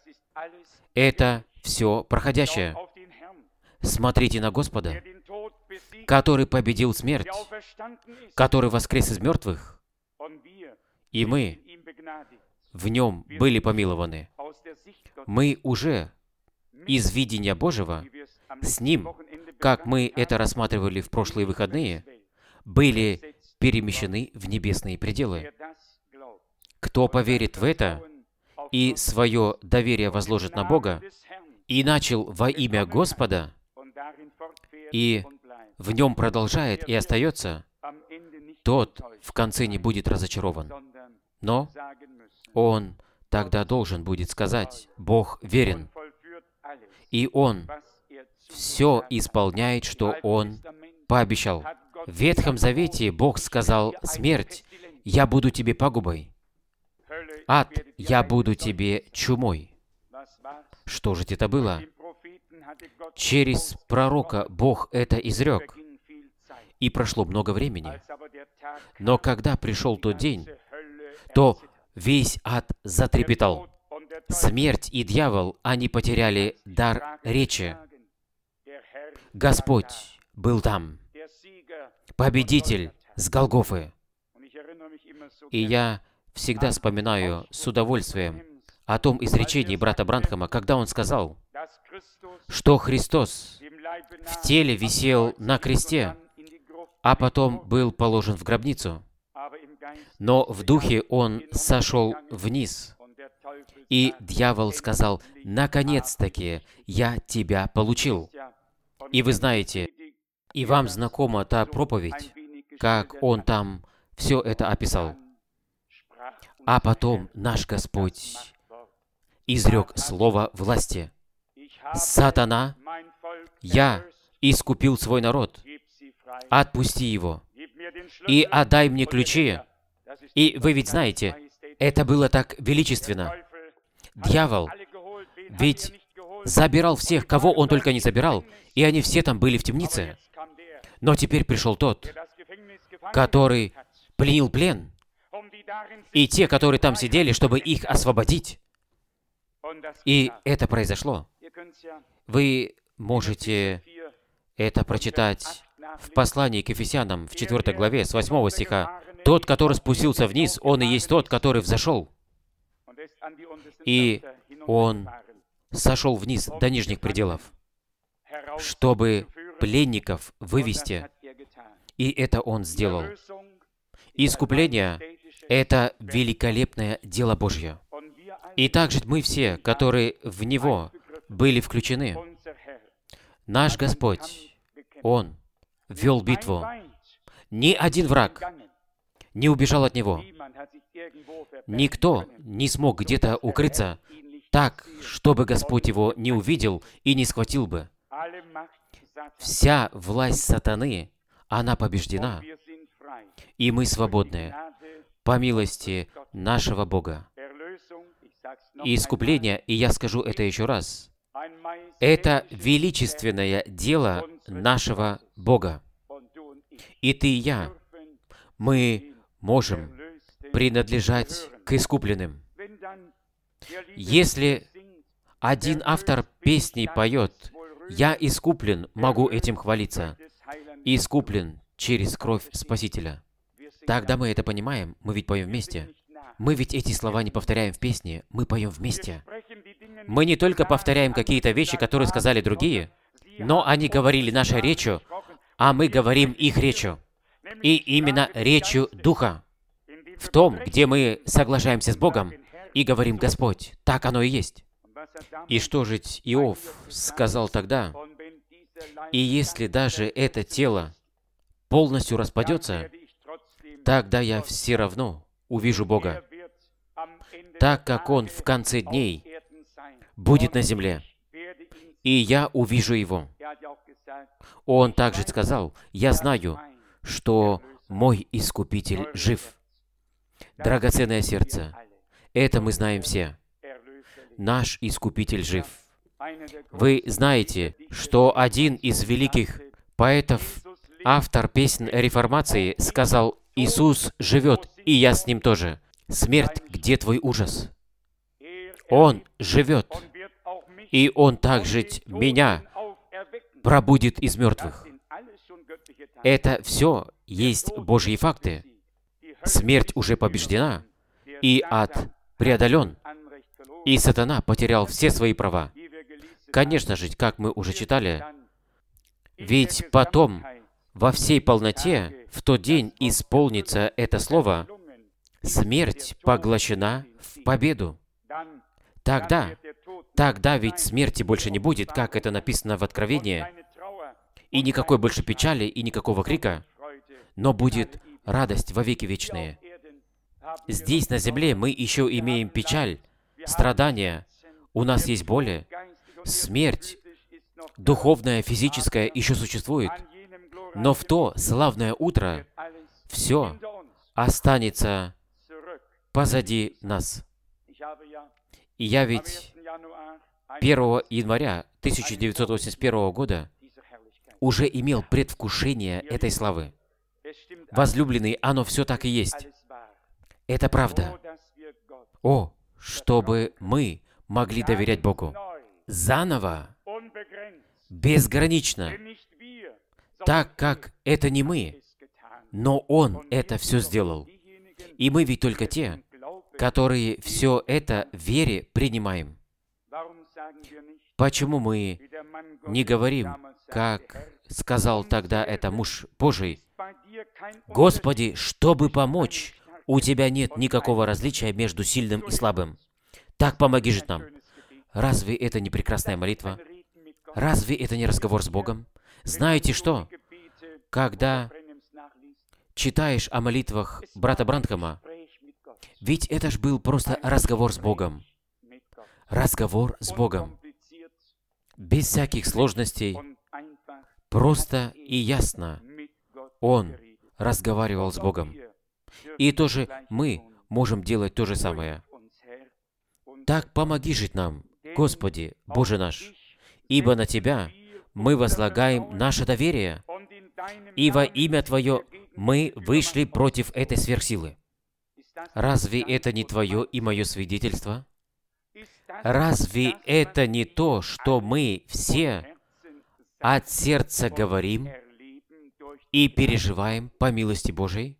Это все проходящее. Смотрите на Господа, который победил смерть, который воскрес из мертвых, и мы в Нем были помилованы. Мы уже из видения Божьего с Ним, как мы это рассматривали в прошлые выходные, были перемещены в небесные пределы. Кто поверит в это и свое доверие возложит на Бога, и начал во имя Господа, и в нем продолжает и остается, тот в конце не будет разочарован. Но он тогда должен будет сказать: Бог верен, и Он все исполняет, что Он пообещал. В Ветхом Завете Бог сказал: смерть, я буду тебе пагубой. Ад, я буду тебе чумой. Что же это было? Через пророка Бог это изрек, и прошло много времени. Но когда пришел тот день, то весь ад затрепетал. Смерть и дьявол, они потеряли дар речи. Господь был там, победитель с Голгофы. И я всегда вспоминаю с удовольствием о том изречении брата Бранхама, когда он сказал, что Христос в теле висел на кресте, а потом был положен в гробницу. Но в духе Он сошел вниз, и дьявол сказал: «Наконец-таки я тебя получил». И вы знаете, и вам знакома та проповедь, как он там все это описал. А потом наш Господь изрек слово власти. «Сатана, я искупил свой народ, отпусти его, и отдай мне ключи». И вы ведь знаете, это было так величественно. Дьявол ведь забирал всех, кого он только не забирал, и они все там были в темнице. Но теперь пришел тот, который пленил плен, и те, которые там сидели, чтобы их освободить. И это произошло. Вы можете это прочитать в послании к Ефесянам в четвёртой главе с восьмого стиха. «Тот, который спустился вниз, он и есть тот, который взошел». И он сошел вниз до нижних пределов, чтобы пленников вывести. И это он сделал. Искупление — это великолепное дело Божье. И также мы все, которые в Него были включены, наш Господь, Он вел битву. Ни один враг не убежал от Него. Никто не смог где-то укрыться так, чтобы Господь его не увидел и не схватил бы. Вся власть сатаны, она побеждена. и мы свободны по милости нашего Бога. И искупление, и я скажу это еще раз, это величественное дело нашего Бога. И ты и я, мы можем принадлежать к искупленным. Если один автор песни поет: «Я искуплен, могу этим хвалиться», искуплен через кровь Спасителя, тогда мы это понимаем, мы ведь поем вместе. Мы ведь эти слова не повторяем в песне, мы поем вместе. Мы не только повторяем какие-то вещи, которые сказали другие, но они говорили нашей речью, а мы говорим их речью. И именно речью Духа. В том, где мы соглашаемся с Богом и говорим: «Господь, так оно и есть». И что же Иов сказал тогда? «И если даже это тело полностью распадется, тогда я все равно увижу Бога, так как Он в конце дней будет на земле, и я увижу Его». Он также сказал: «Я знаю, что мой Искупитель жив». Драгоценное сердце, это мы знаем все. Наш Искупитель жив. Вы знаете, что один из великих поэтов, автор песен реформации, сказал: «Иисус живет, и я с Ним тоже. Смерть, где твой ужас?» Он живет, и Он также меня пробудит из мертвых. Это все есть Божьи факты. Смерть уже побеждена, и ад преодолен, и сатана потерял все свои права. Конечно же, как мы уже читали, ведь потом во всей полноте в тот день исполнится это слово: смерть поглощена в победу. Тогда, тогда ведь смерти больше не будет, как это написано в Откровении, и никакой больше печали, и никакого крика, но будет радость во веки вечные. Здесь, на земле, мы еще имеем печаль, страдания, у нас есть боли, смерть, духовная, физическая, еще существует, но в то славное утро все останется позади нас. И я ведь первого января тысяча девятьсот восемьдесят первого года уже имел предвкушение этой славы. Возлюбленный, оно все так и есть. Это правда. О, чтобы мы могли доверять Богу заново, безгранично, так как это не мы, но Он это все сделал. И мы ведь только те, которые все это в вере принимаем. Почему мы не говорим, как сказал тогда это муж Божий: «Господи, чтобы помочь, у Тебя нет никакого различия между сильным и слабым. Так помоги же нам». Разве это не прекрасная молитва? Разве это не разговор с Богом? Знаете что? Когда читаешь о молитвах брата Бранхама, ведь это ж был просто разговор с Богом. Разговор с Богом. Без всяких сложностей. Просто и ясно. Он разговаривал с Богом. И тоже мы можем делать то же самое. Так помоги жить нам, Господи, Боже наш, ибо на Тебя мы возлагаем наше доверие, и во имя Твое мы вышли против этой сверхсилы. Разве это не Твое и мое свидетельство? Разве это не то, что мы все от сердца говорим и переживаем по милости Божией?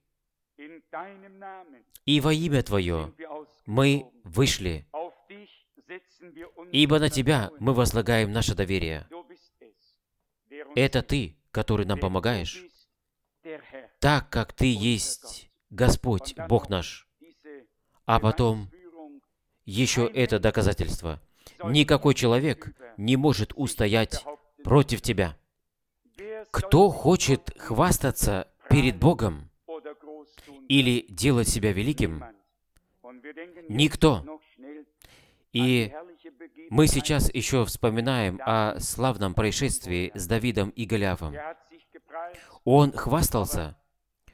И во имя Твое мы вышли, ибо на Тебя мы возлагаем наше доверие. Это Ты, который нам помогаешь, так как Ты есть Господь, Бог наш. А потом еще это доказательство. Никакой человек не может устоять против Тебя. Кто хочет хвастаться перед Богом или делать себя великим? Никто. И мы сейчас еще вспоминаем о славном происшествии с Давидом и Голиафом. Он хвастался,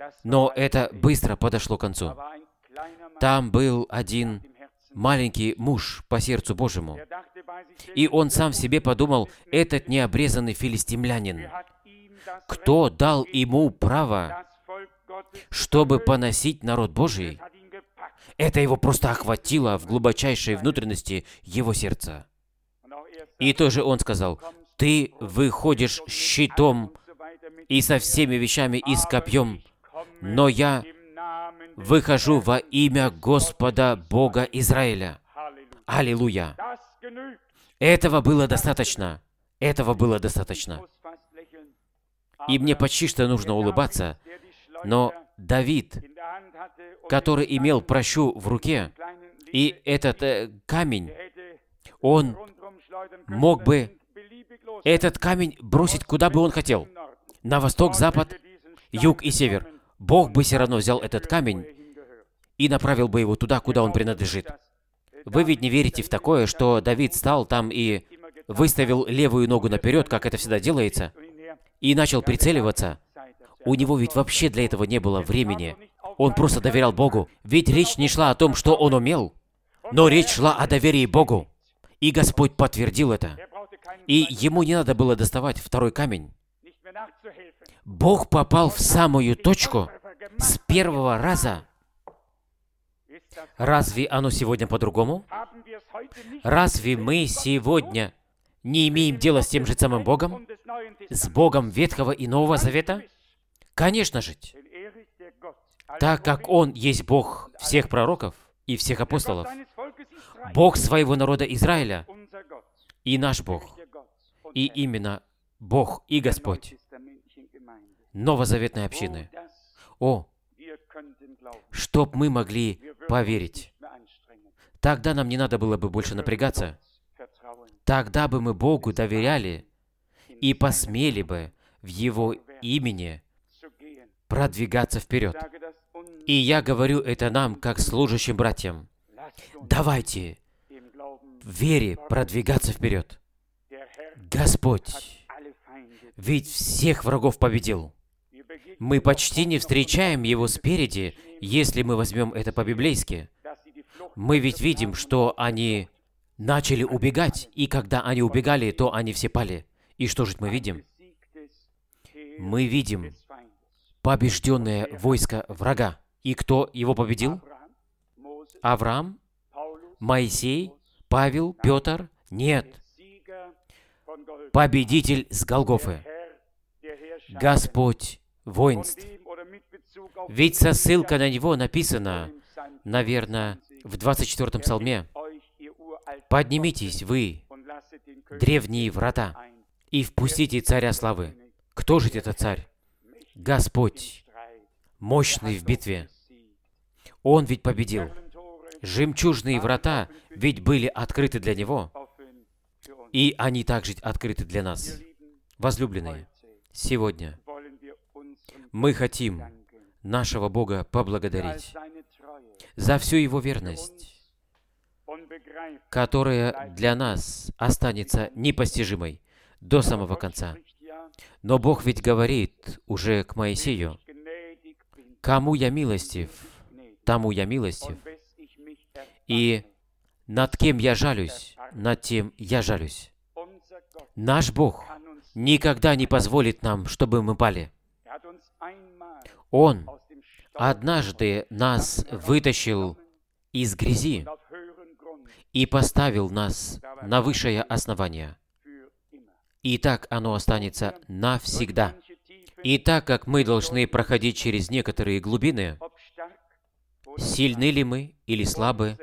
Но это быстро подошло к концу. Там был один маленький муж по сердцу Божьему. И он сам себе подумал, этот необрезанный филистимлянин, кто дал ему право, чтобы поносить народ Божий? Это его просто охватило в глубочайшей внутренности его сердца. И тоже он сказал, ты выходишь с щитом и со всеми вещами и с копьем, но я выхожу во имя Господа Бога Израиля. Аллилуйя! Этого было достаточно. Этого было достаточно. И мне почти что нужно улыбаться, но Давид, который имел пращу в руке, и этот э, камень, он мог бы этот камень бросить куда бы он хотел. На восток, запад, юг и север. Бог бы все равно взял этот камень и направил бы его туда, куда он принадлежит. Вы ведь не верите в такое, что Давид стал там и выставил левую ногу наперед, как это всегда делается, и начал прицеливаться. У него ведь вообще для этого не было времени. Он просто доверял Богу. Ведь речь не шла о том, что он умел, но речь шла о доверии Богу. И Господь подтвердил это. И ему не надо было доставать второй камень. Бог попал в самую точку с первого раза. Разве оно сегодня по-другому? Разве мы сегодня не имеем дела с тем же самым Богом? С Богом Ветхого и Нового Завета? Конечно же. Так как Он есть Бог всех пророков и всех апостолов, Бог своего народа Израиля и наш Бог, и именно Бог и Господь новозаветной общины. О, чтоб мы могли поверить. Тогда нам не надо было бы больше напрягаться. Тогда бы мы Богу доверяли и посмели бы в Его имени продвигаться вперед. И я говорю это нам, как служащим братьям. Давайте в вере продвигаться вперед. Господь ведь всех врагов победил. Мы почти не встречаем Его спереди, если мы возьмем это по-библейски. Мы ведь видим, что они начали убегать, и когда они убегали, то они все пали. И что же мы видим? Мы видим побежденное войско врага. И кто его победил? Авраам? Моисей? Павел? Петр? Нет. Победитель с Голгофы. Господь воинств. Ведь со ссылкой на него написано, наверное, в двадцать четвёртом псалме, «Поднимитесь вы, древние врата, и впустите царя славы». Кто же это царь? Господь, мощный в битве. Он ведь победил. Жемчужные врата ведь были открыты для него, и они также открыты для нас. Возлюбленные, сегодня мы хотим нашего Бога поблагодарить за всю Его верность, которая для нас останется непостижимой до самого конца. Но Бог ведь говорит уже к Моисею, «Кому я милостив, тому я милостив, и над кем я жалюсь, над тем я жалюсь». Наш Бог никогда не позволит нам, чтобы мы пали. Он однажды нас вытащил из грязи и поставил нас на высшее основание. И так оно останется навсегда. И так как мы должны проходить через некоторые глубины, сильны ли мы или слабы,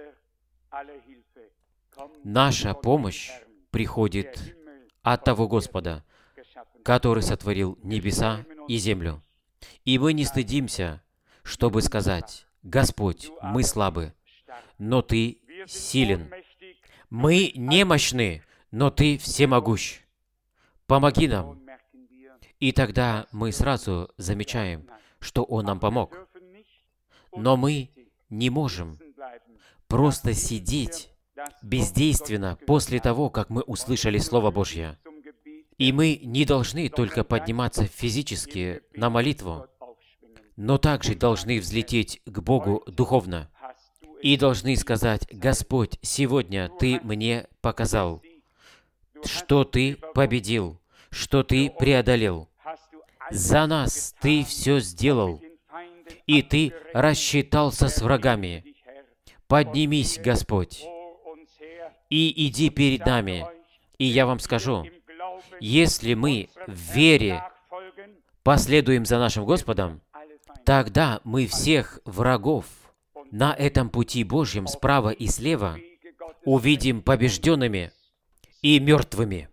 наша помощь приходит от того Господа, который сотворил небеса и землю. И мы не стыдимся, чтобы сказать, «Господь, мы слабы, но Ты силен. Мы немощны, но Ты всемогущ. Помоги нам». И тогда мы сразу замечаем, что Он нам помог. Но мы не можем просто сидеть бездейственно после того, как мы услышали Слово Божье. И мы не должны только подниматься физически на молитву, но также должны взлететь к Богу духовно и должны сказать: «Господь, сегодня Ты мне показал, что Ты победил, что Ты преодолел. За нас Ты все сделал, и Ты рассчитался с врагами. Поднимись, Господь, и иди перед нами». И я вам скажу, если мы в вере последуем за нашим Господом, тогда мы всех врагов на этом пути Божьем справа и слева увидим побежденными и мертвыми.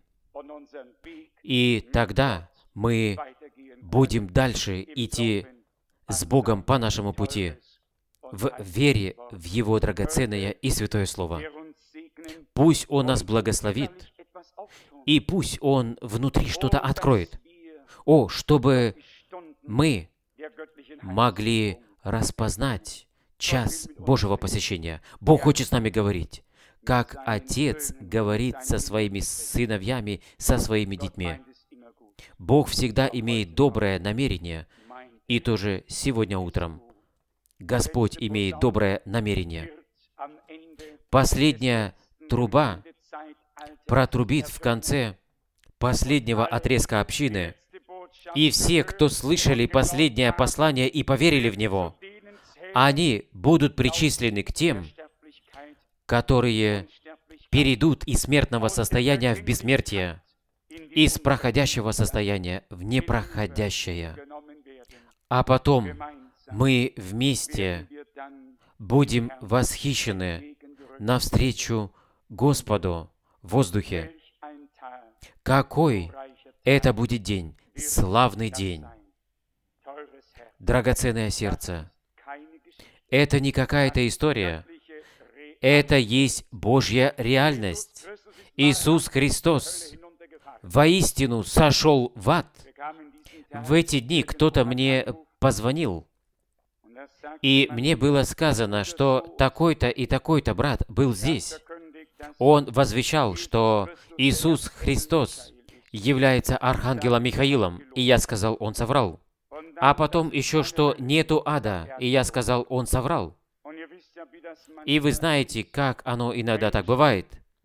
И тогда мы будем дальше идти с Богом по нашему пути, в вере в Его драгоценное и святое Слово. Пусть Он нас благословит, и пусть Он внутри что-то откроет. О, чтобы мы могли распознать час Божьего посещения. Бог хочет с нами говорить, как Отец говорит со своими сыновьями, со своими детьми. Бог всегда имеет доброе намерение, и тоже сегодня утром Господь имеет доброе намерение. Последняя труба протрубит в конце последнего отрезка общины, и все, кто слышали последнее послание и поверили в него, они будут причислены к тем, которые перейдут из смертного состояния в бессмертие, из проходящего состояния в непроходящее. А потом мы вместе будем восхищены навстречу Господу в воздухе. Какой это будет день! Славный день! Драгоценное сердце! Это не какая-то история. Это есть Божья реальность. Иисус Христос воистину сошел в ад. В эти дни кто-то мне позвонил, и мне было сказано, что такой-то и такой-то брат был здесь. Он возвещал, что Иисус Христос является архангелом Михаилом, и я сказал, он соврал. А потом еще, что нету ада, и я сказал, он соврал. И вы знаете, как оно иногда так бывает.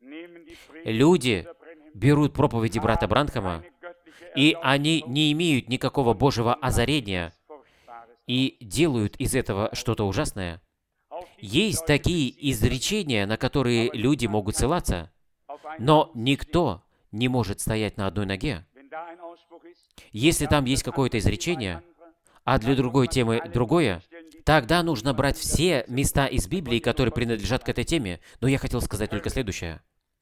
Люди берут проповеди брата Бранхама, и они не имеют никакого Божьего озарения, и делают из этого что-то ужасное. Есть такие изречения, на которые люди могут ссылаться, но никто не может стоять на одной ноге. Если там есть какое-то изречение, а для другой темы другое, тогда нужно брать все места из Библии, которые принадлежат к этой теме. Но я хотел сказать только следующее.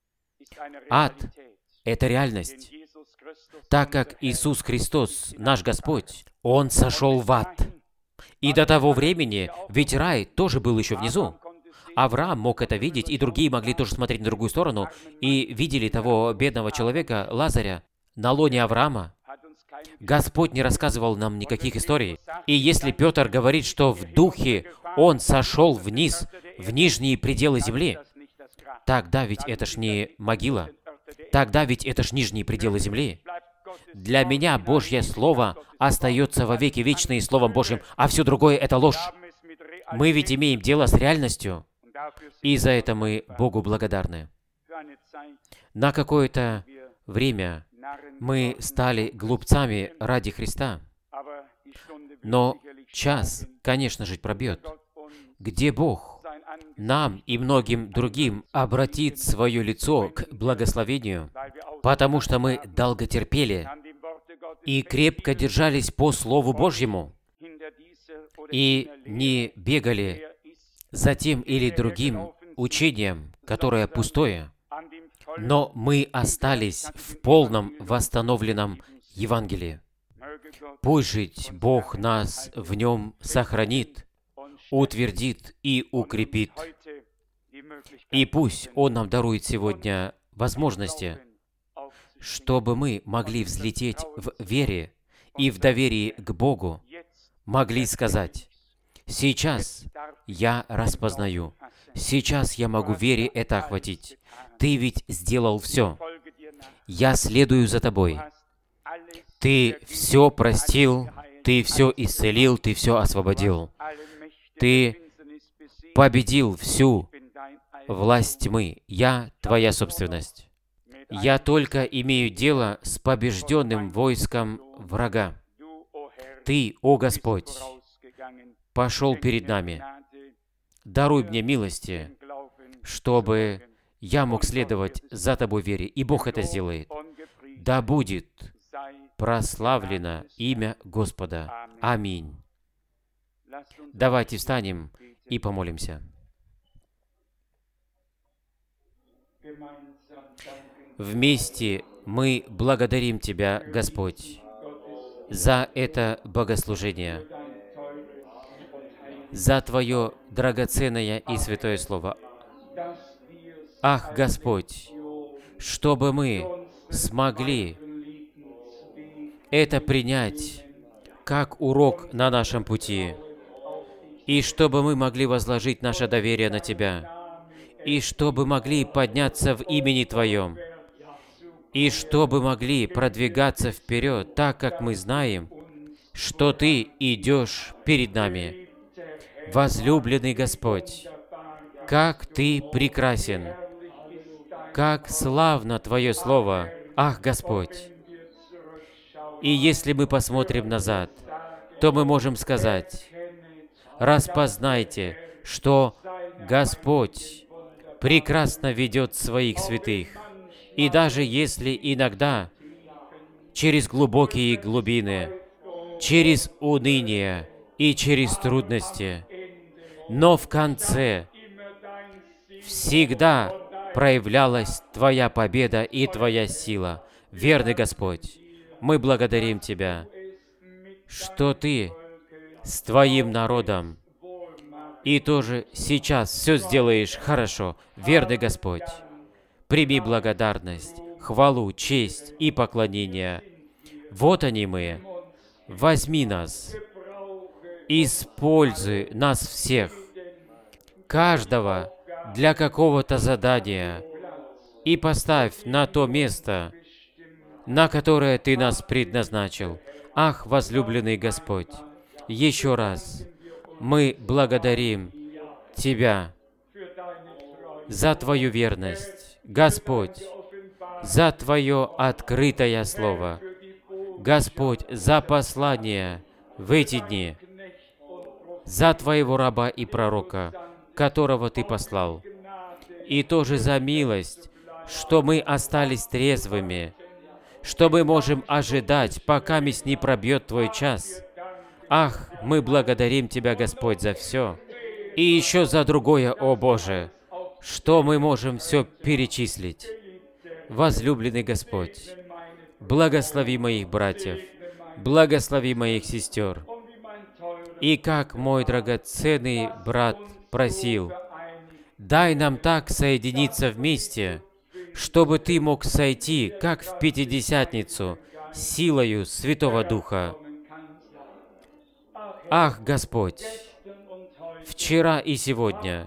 Ад — это реальность. Так как Иисус Христос, наш Господь, Он сошел в ад. И до того времени, ведь рай тоже был еще внизу. Авраам мог это видеть, и другие могли тоже смотреть на другую сторону, и видели того бедного человека, Лазаря, на лоне Авраама. Господь не рассказывал нам никаких историй. И если Петр говорит, что в духе Он сошел вниз, в нижние пределы земли, тогда ведь это ж не могила. Тогда ведь это ж нижние пределы земли. Для меня Божье Слово остается во веки вечные Словом Божьим, а все другое — это ложь. Мы ведь имеем дело с реальностью, и за это мы Богу благодарны. На какое-то время мы стали глупцами ради Христа, но час, конечно же, пробьет, где Бог нам и многим другим обратит свое лицо к благословению, потому что мы долго терпели и крепко держались по Слову Божьему и не бегали за тем или другим учением, которое пустое, но мы остались в полном восстановленном Евангелии. Пусть жить Бог нас в нем сохранит, утвердит и укрепит. И пусть Он нам дарует сегодня возможности, чтобы мы могли взлететь в вере и в доверии к Богу, могли сказать: «Сейчас я распознаю, сейчас я могу в вере это охватить. Ты ведь сделал все. Я следую за Тобой. Ты все простил, Ты все исцелил, Ты все освободил. Ты победил всю власть тьмы. Я Твоя собственность. Я только имею дело с побежденным войском врага. Ты, о Господь, пошел перед нами. Даруй мне милости, чтобы я мог следовать за Тобой в вере. И Бог это сделает. Да будет прославлено имя Господа. Аминь. Давайте встанем и помолимся. Вместе мы благодарим Тебя, Господь, за это богослужение, за Твое драгоценное и святое Слово. Ах, Господь, чтобы мы смогли это принять как урок на нашем пути, и чтобы мы могли возложить наше доверие на Тебя, и чтобы могли подняться в имени Твоем, и чтобы могли продвигаться вперед, так как мы знаем, что Ты идешь перед нами. Возлюбленный Господь, как Ты прекрасен, как славно Твое Слово, ах, Господь! И если мы посмотрим назад, то мы можем сказать: распознайте, что Господь прекрасно ведет своих святых. И даже если иногда через глубокие глубины, через уныние и через трудности, но в конце всегда проявлялась Твоя победа и Твоя сила. Верный Господь, мы благодарим Тебя, что Ты с Твоим народом и тоже сейчас все сделаешь хорошо. Верный Господь, прими благодарность, хвалу, честь и поклонение. Вот они мы. Возьми нас, используй нас всех, каждого для какого-то задания, и поставь на то место, на которое Ты нас предназначил. Ах, возлюбленный Господь, еще раз мы благодарим Тебя за Твою верность, Господь, за Твое открытое Слово, Господь, за послание в эти дни, за Твоего раба и пророка, которого Ты послал, и тоже за милость, что мы остались трезвыми, что мы можем ожидать, пока мисс не пробьет Твой час. Ах, мы благодарим Тебя, Господь, за все. И еще за другое, о Боже, что мы можем все перечислить. Возлюбленный Господь, благослови моих братьев, благослови моих сестер. И как мой драгоценный брат просил, дай нам так соединиться вместе, чтобы Ты мог сойти, как в Пятидесятницу, силою Святого Духа. Ах, Господь, вчера и сегодня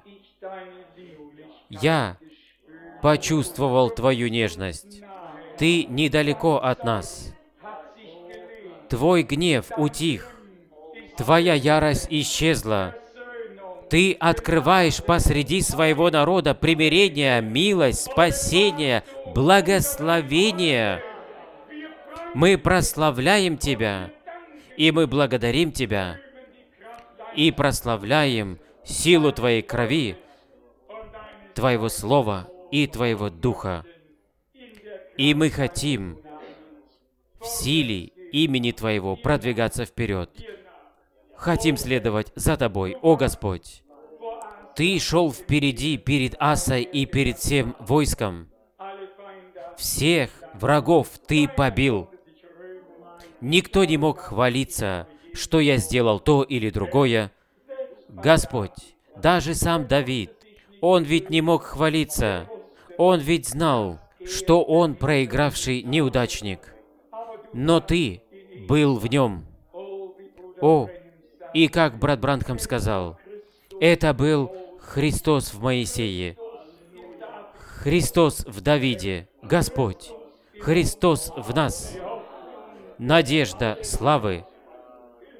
я почувствовал Твою нежность. Ты недалеко от нас. Твой гнев утих. Твоя ярость исчезла. Ты открываешь посреди своего народа примирение, милость, спасение, благословение. Мы прославляем Тебя, и мы благодарим Тебя, и прославляем силу Твоей крови, Твоего Слова и Твоего Духа. И мы хотим в силе имени Твоего продвигаться вперед. Хотим следовать за Тобой, о Господь. Ты шел впереди перед Асой и перед всем войском. Всех врагов Ты побил. Никто не мог хвалиться, что я сделал то или другое. Господь, даже сам Давид, он ведь не мог хвалиться. Он ведь знал, что он проигравший неудачник. Но Ты был в нем. О, и как брат Бранхам сказал, это был Христос в Моисее, Христос в Давиде, Господь, Христос в нас, надежда славы.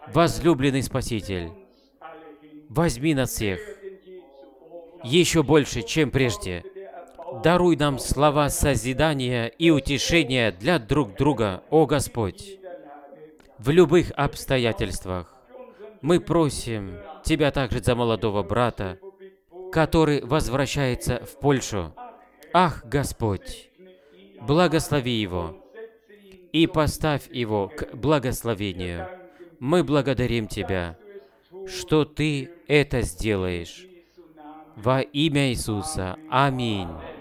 возлюбленный Спаситель, возьми нас всех еще больше, чем прежде. Даруй нам слова созидания и утешения для друг друга, о Господь, в любых обстоятельствах. Мы просим Тебя также за молодого брата, который возвращается в Польшу. Ах, Господь, благослови его и поставь его к благословению. Мы благодарим Тебя, что Ты это сделаешь. Во имя Иисуса. Аминь.